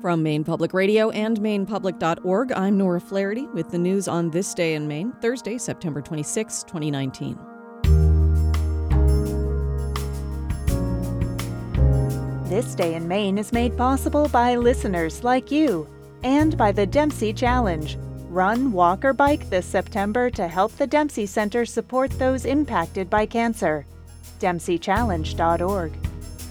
From Maine Public Radio and MainePublic.org, I'm Nora Flaherty with the news on this day in Maine, Thursday, September 26, 2019. This Day in Maine is made possible by listeners like you and by the Dempsey Challenge. Run, walk, or bike this September to help the Dempsey Center support those impacted by cancer. DempseyChallenge.org.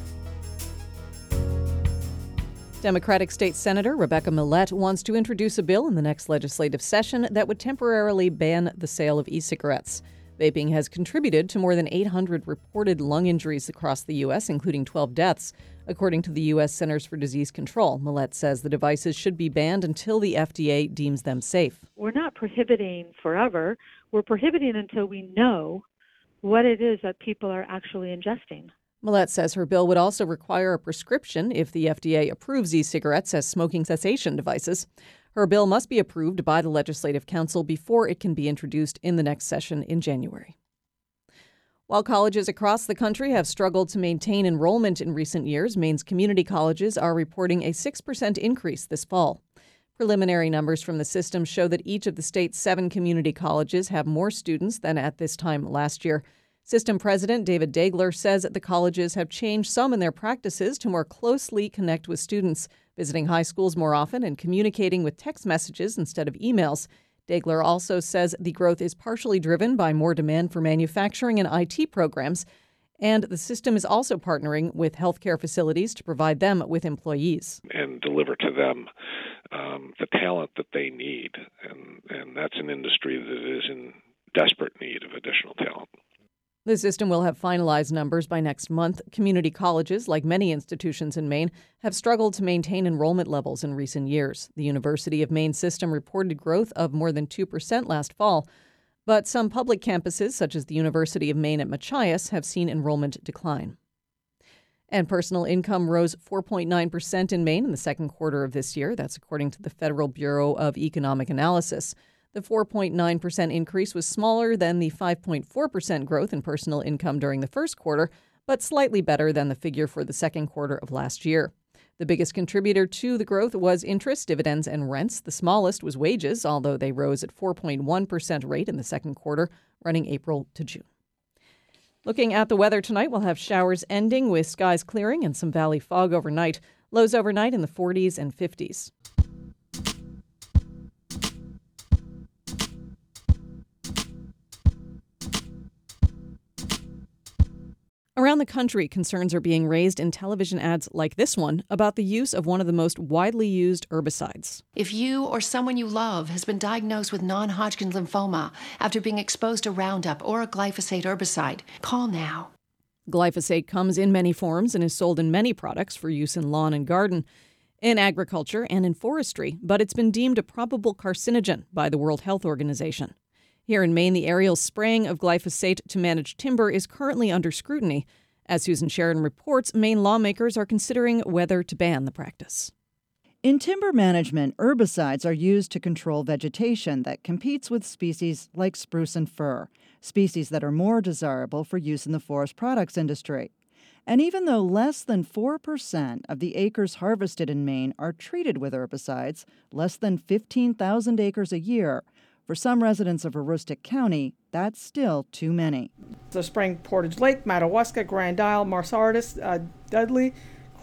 Democratic State Senator Rebecca Millett wants to introduce a bill in the next legislative session that would temporarily ban the sale of e-cigarettes. Vaping has contributed to more than 800 reported lung injuries across the U.S., including 12 deaths. According to the U.S. Centers for Disease Control, Millett says the devices should be banned until the FDA deems them safe. We're not prohibiting forever. We're prohibiting until we know what it is that people are actually ingesting. Millett says her bill would also require a prescription if the FDA approves e-cigarettes as smoking cessation devices. Her bill must be approved by the Legislative Council before it can be introduced in the next session in January. While colleges across the country have struggled to maintain enrollment in recent years, Maine's community colleges are reporting a 6% increase this fall. Preliminary numbers from the system show that each of the state's 7 community colleges have more students than at this time last year. System President David Dagler says the colleges have changed some in their practices to more closely connect with students, visiting high schools more often and communicating with text messages instead of emails. Dagler also says the growth is partially driven by more demand for manufacturing and IT programs, and the system is also partnering with healthcare facilities to provide them with employees. And deliver to them the talent that they need, and that's an industry that is in desperate need of additional talent. The system will have finalized numbers by next month. Community colleges, like many institutions in Maine, have struggled to maintain enrollment levels in recent years. The University of Maine system reported growth of more than 2% last fall, but some public campuses, such as the University of Maine at Machias, have seen enrollment decline. And personal income rose 4.9% in Maine in the second quarter of this year. That's according to the Federal Bureau of Economic Analysis. The 4.9% increase was smaller than the 5.4% growth in personal income during the first quarter, but slightly better than the figure for the second quarter of last year. The biggest contributor to the growth was interest, dividends, and rents. The smallest was wages, although they rose at 4.1% rate in the second quarter, running April to June. Looking at the weather tonight, we'll have showers ending with skies clearing and some valley fog overnight. Lows overnight in the 40s and 50s. Around the country, concerns are being raised in television ads like this one about the use of one of the most widely used herbicides. If you or someone you love has been diagnosed with non-Hodgkin's lymphoma after being exposed to Roundup or a glyphosate herbicide, call now. Glyphosate comes in many forms and is sold in many products for use in lawn and garden, in agriculture, and in forestry, but it's been deemed a probable carcinogen by the World Health Organization. Here in Maine, the aerial spraying of glyphosate to manage timber is currently under scrutiny. As Susan Sheridan reports, Maine lawmakers are considering whether to ban the practice. In timber management, herbicides are used to control vegetation that competes with species like spruce and fir, species that are more desirable for use in the forest products industry. And even though less than 4% of the acres harvested in Maine are treated with herbicides, less than 15,000 acres a year, for some residents of Aroostook County, that's still too many. So Spring, Portage Lake, Madawaska, Grand Isle, Marsardis, Dudley,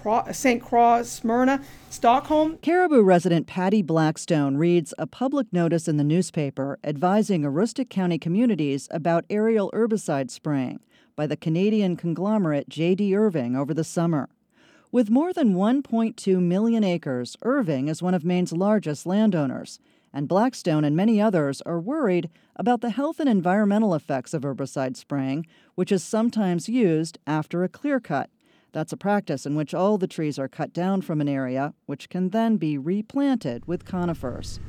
St. Croix, Smyrna, Stockholm. Caribou resident Patty Blackstone reads a public notice in the newspaper advising Aroostook County communities about aerial herbicide spraying by the Canadian conglomerate J.D. Irving over the summer. With more than 1.2 million acres, Irving is one of Maine's largest landowners. And Blackstone and many others are worried about the health and environmental effects of herbicide spraying, which is sometimes used after a clear cut. That's a practice in which all the trees are cut down from an area, which can then be replanted with conifers.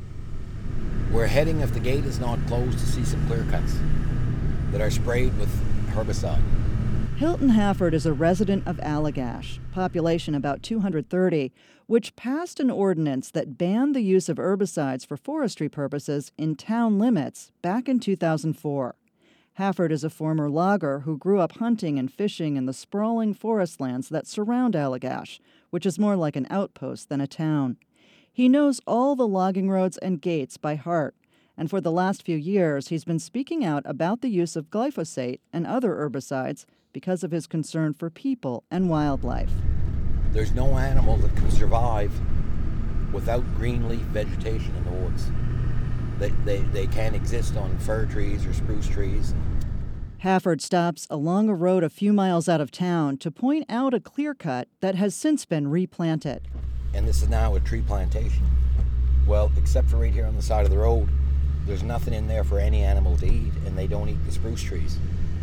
We're heading, if the gate is not closed, to see some clear cuts that are sprayed with herbicide. Hilton Hafford is a resident of Allagash, population about 230, which passed an ordinance that banned the use of herbicides for forestry purposes in town limits back in 2004. Hafford is a former logger who grew up hunting and fishing in the sprawling forest lands that surround Allagash, which is more like an outpost than a town. He knows all the logging roads and gates by heart. And for the last few years, he's been speaking out about the use of glyphosate and other herbicides because of his concern for people and wildlife. There's no animal that can survive without green leaf vegetation in the woods. They can't exist on fir trees or spruce trees. Hafford stops along a road a few miles out of town to point out a clear cut that has since been replanted. And this is now a tree plantation. Well, except for right here on the side of the road, there's nothing in there for any animal to eat, and they don't eat the spruce trees.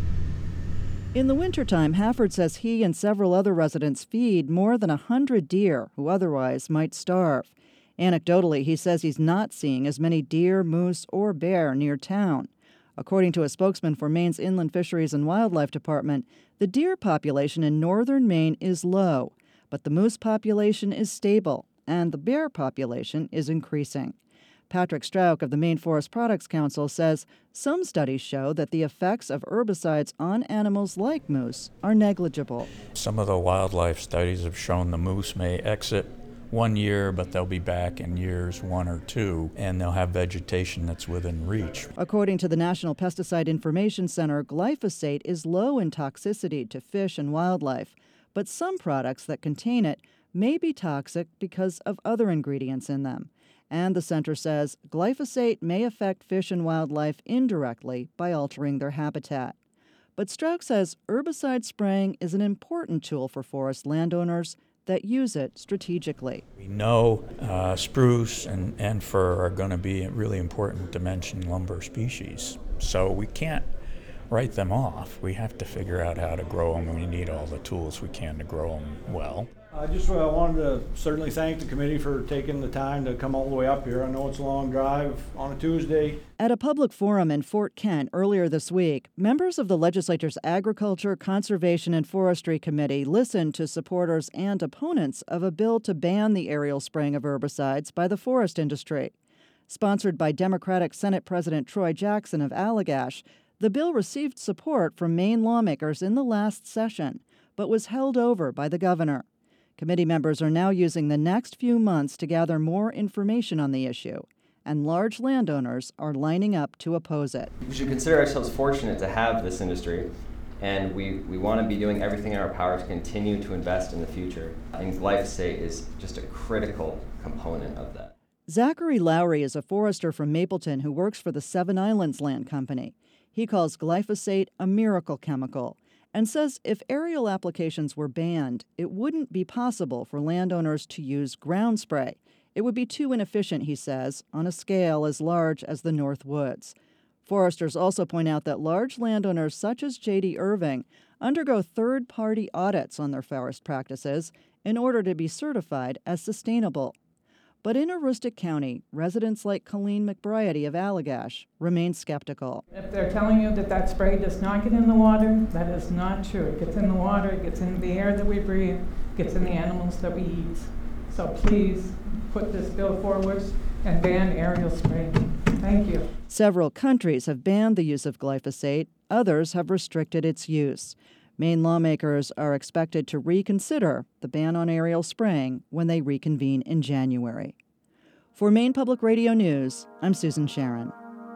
In the wintertime, Hafford says he and several other residents feed more than 100 deer who otherwise might starve. Anecdotally, he says he's not seeing as many deer, moose, or bear near town. According to a spokesman for Maine's Inland Fisheries and Wildlife Department, the deer population in northern Maine is low, but the moose population is stable, and the bear population is increasing. Patrick Strauch of the Maine Forest Products Council says some studies show that the effects of herbicides on animals like moose are negligible. Some of the wildlife studies have shown the moose may exit 1 year, but they'll be back in years 1 or 2, and they'll have vegetation that's within reach. According to the National Pesticide Information Center, glyphosate is low in toxicity to fish and wildlife, but some products that contain it may be toxic because of other ingredients in them. And the center says glyphosate may affect fish and wildlife indirectly by altering their habitat. But Strauch says herbicide spraying is an important tool for forest landowners that use it strategically. We know spruce and fir are going to be a really important dimension lumber species, so we can't write them off. We have to figure out how to grow them, and we need all the tools we can to grow them well. I just wanted to certainly thank the committee for taking the time to come all the way up here. I know it's a long drive on a Tuesday. At a public forum in Fort Kent earlier this week, members of the legislature's Agriculture, Conservation, and Forestry Committee listened to supporters and opponents of a bill to ban the aerial spraying of herbicides by the forest industry. Sponsored by Democratic Senate President Troy Jackson of Allagash, the bill received support from Maine lawmakers in the last session, but was held over by the governor. Committee members are now using the next few months to gather more information on the issue, and large landowners are lining up to oppose it. We should consider ourselves fortunate to have this industry, and we want to be doing everything in our power to continue to invest in the future. And glyphosate is just a critical component of that. Zachary Lowry is a forester from Mapleton who works for the Seven Islands Land Company. He calls glyphosate a miracle chemical, and says if aerial applications were banned, it wouldn't be possible for landowners to use ground spray. It would be too inefficient, he says, on a scale as large as the North Woods. Foresters also point out that large landowners such as J.D. Irving undergo third-party audits on their forest practices in order to be certified as sustainable. But in Aroostook County, residents like Colleen McBriety of Allagash remain skeptical. If they're telling you that that spray does not get in the water, that is not true. It gets in the water, it gets in the air that we breathe, it gets in the animals that we eat. So please put this bill forward and ban aerial spraying. Thank you. Several countries have banned the use of glyphosate. Others have restricted its use. Maine lawmakers are expected to reconsider the ban on aerial spraying when they reconvene in January. For Maine Public Radio News, I'm Susan Sharon.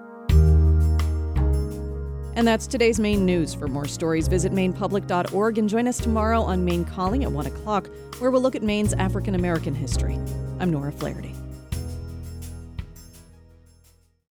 And that's today's Maine News. For more stories, visit mainepublic.org and join us tomorrow on Maine Calling at 1 o'clock, where we'll look at Maine's African American history. I'm Nora Flaherty.